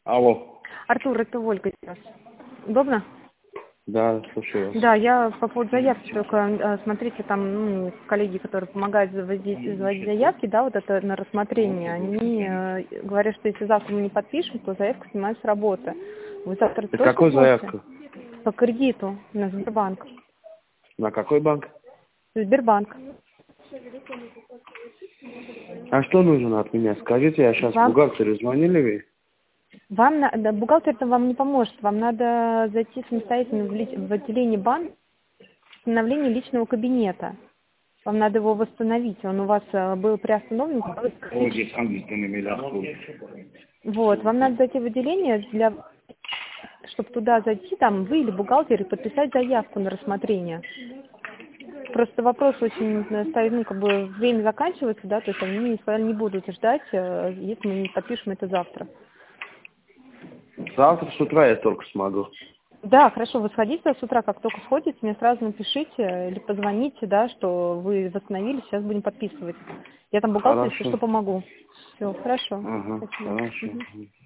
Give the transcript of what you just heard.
Алло. Артур, это Ольга сейчас. Удобно? Да, слушаю вас. Да, я по поводу заявки только, смотрите, там, коллеги, которые помогают заводить заявки, да, вот это на рассмотрение, они говорят, что если завтра мы не подпишем, то заявка снимается с работы. Вы завтра Это точно какую сможете? заявку? По кредиту на Сбербанк. На какой банк? Сбербанк. А что нужно от меня? Скажите, я сейчас Вам, бухгалтеру звонили вы? да, бухгалтер-то вам не поможет, вам надо зайти самостоятельно в отделение банка, восстановление личного кабинета. Вам надо его восстановить, он у вас был приостановлен. Вот, вам надо зайти в отделение, чтобы туда зайти, там, вы или бухгалтер, и подписать заявку на рассмотрение. Просто вопрос очень ставит, время заканчивается, да, то есть они сказали, не будут ждать, если мы не подпишем это завтра. Завтра с утра я только смогу. Да, хорошо, вы сходите с утра, как только сходите, мне сразу напишите или позвоните, да, что вы восстановили, сейчас будем подписывать. Я там бухгалтер, если Хорошо. что, помогу. Все, хорошо. Ага, Спасибо. хорошо. Мгм.